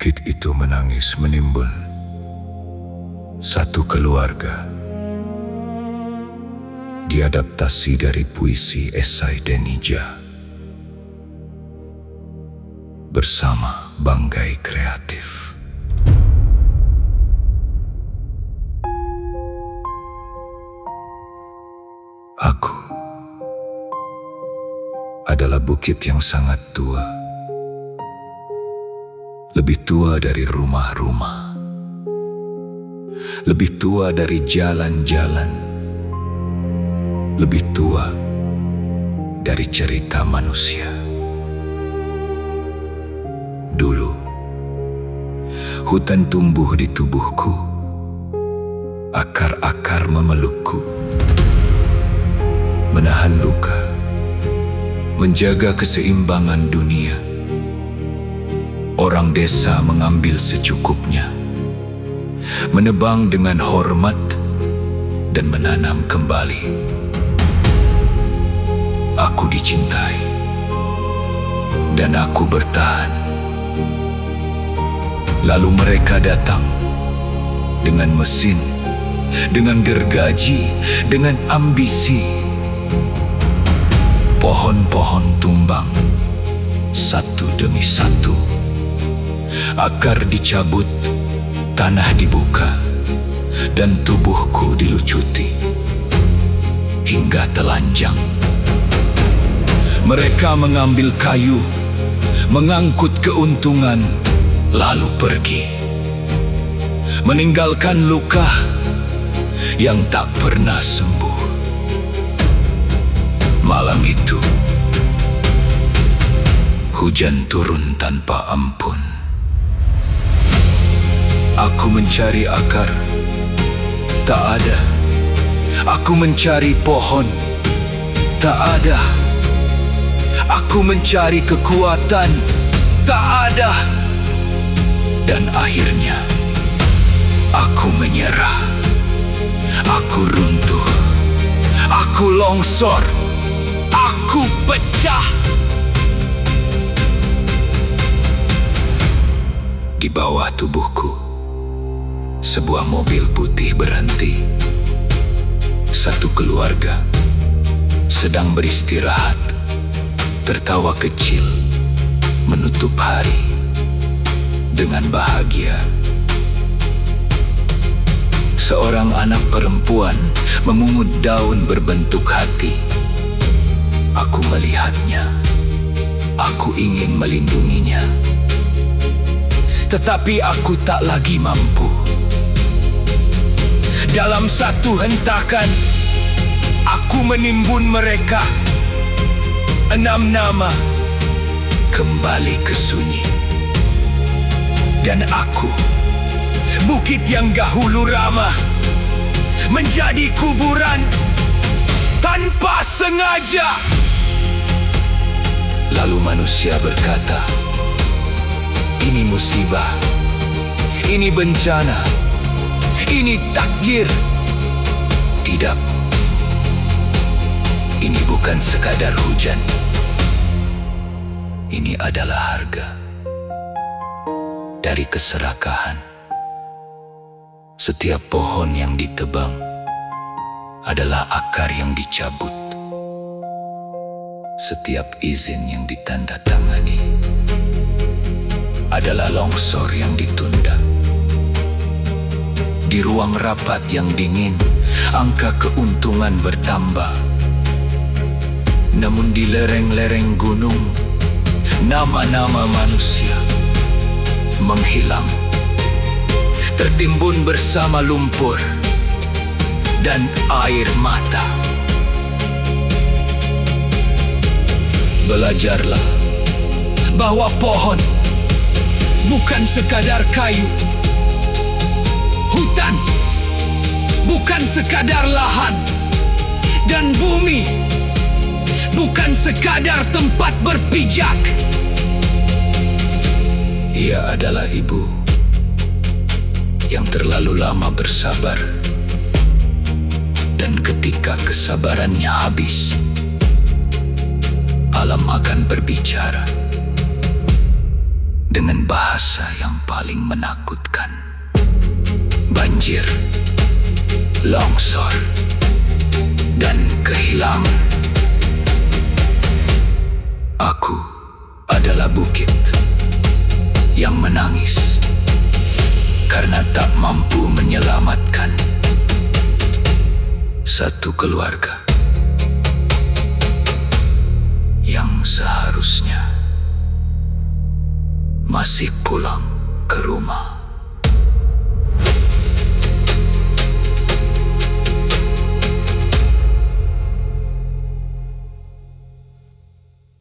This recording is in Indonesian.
Bukit itu menangis menimbun. Satu keluarga diadaptasi dari puisi esai Denija bersama Banggai Kreatif. Aku adalah bukit yang sangat tua, lebih tua dari rumah-rumah, lebih tua dari jalan-jalan, lebih tua dari cerita manusia. Dulu, hutan tumbuh di tubuhku, akar-akar memelukku, menahan luka, menjaga keseimbangan dunia. Orang desa mengambil secukupnya, menebang dengan hormat dan menanam kembali. Aku dicintai dan aku bertahan. Lalu mereka datang dengan mesin, dengan gergaji, dengan ambisi. Pohon-pohon tumbang satu demi satu, akar dicabut, tanah dibuka, dan tubuhku dilucuti hingga telanjang. Mereka mengambil kayu, mengangkut keuntungan, lalu pergi, meninggalkan luka yang tak pernah sembuh. Malam itu, hujan turun tanpa ampun. Aku mencari akar, tak ada. Aku mencari pohon, tak ada. Aku mencari kekuatan, tak ada. Dan akhirnya, aku menyerah. Aku runtuh. Aku longsor. Aku pecah. Di bawah tubuhku, sebuah mobil putih berhenti. Satu keluarga sedang beristirahat, tertawa kecil, menutup hari dengan bahagia. Seorang anak perempuan memungut daun berbentuk hati. Aku melihatnya. Aku ingin melindunginya. Tetapi aku tak lagi mampu. Dalam satu hentakan, aku menimbun mereka. 6 nama kembali ke sunyi. Dan aku, bukit yang dahulu ramah, menjadi kuburan tanpa sengaja. Lalu manusia berkata, ini musibah, ini bencana, ini takdir. Tidak, ini bukan sekadar hujan. Ini adalah harga dari keserakahan. Setiap pohon yang ditebang adalah akar yang dicabut. Setiap izin yang ditandatangani adalah longsor yang ditunda. Di ruang rapat yang dingin, angka keuntungan bertambah. Namun di lereng-lereng gunung, nama-nama manusia menghilang, tertimbun bersama lumpur dan air mata. Belajarlah bahwa pohon bukan sekadar kayu, hutan bukan sekadar lahan, dan bumi bukan sekadar tempat berpijak. Ia adalah ibu yang terlalu lama bersabar, dan ketika kesabarannya habis, alam akan berbicara. dengan bahasa yang paling menakutkan. Banjir, longsor, dan kehilangan. Aku adalah bukit yang menangis karena tak mampu menyelamatkan satu keluarga yang seharusnya masih pulang ke rumah.